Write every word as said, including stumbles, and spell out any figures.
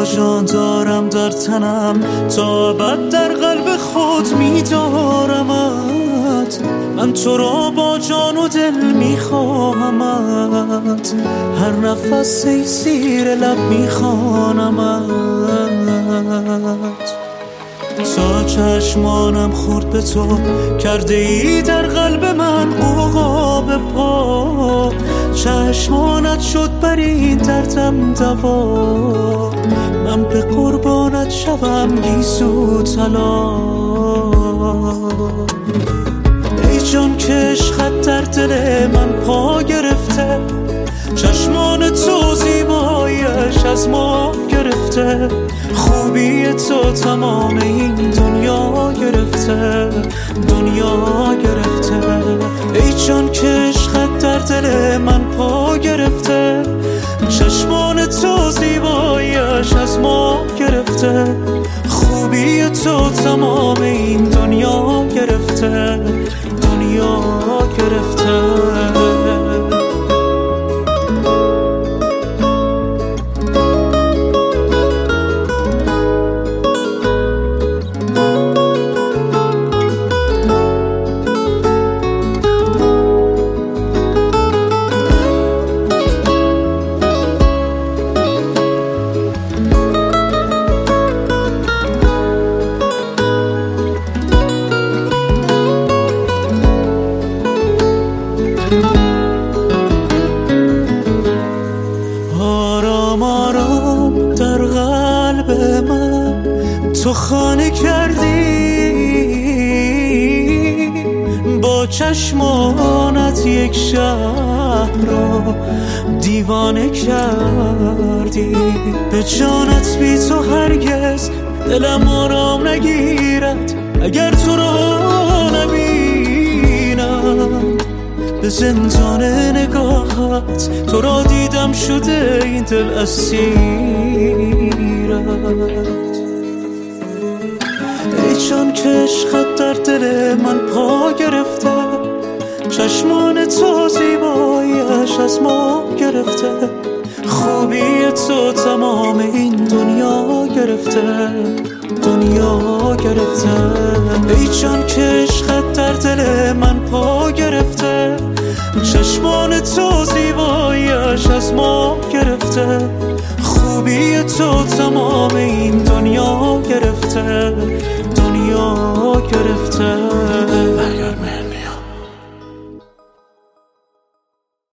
جان دارم در تنم، تا ابد در قلب خود میدارمت. من تو را با جان و دل میخواهمت، هر نفس ای زیر لب میخوانمت. تا چشمانم خورد به تو، کرده ای در قلب من غوغا به پا. چشمانت شد بر این دردم دوا، من به قربانت شوم گیسو طلا. ای جان که عشقت در دل من پا گرفته، چشمان تو زیبایش از ما گرفته، خوبی تو تمام این دنیا گرفته، دنیا گرفته. ای جان که عشقت در دل من پا گرفته، چشمان تو زیبایش از ما گرفته، خوبی تو تمام این دنیا گرفته، دنیا گرفته. آرام آرام در قلب من تو خانه کردی، با چشمانت یک شهر را دیوانه کردی. به جانت بی تو هرگز دلم آرام نگیرد، اگر تو را نبینم. به زندان نگاهت تو را دیدم شده این دل اسیرت. ای جان که عشقت در دل من پا گرفته، چشمان تو زیبایش از ما گرفته، خوبی تو تمام این دنیا گرفته، دنیا گرفته. ای جان که عشقت در دل من پا گرفته، چشمان تو زیبایش از ما گرفته، خوبی تو تمام این دنیا گرفته، دنیا گرفته.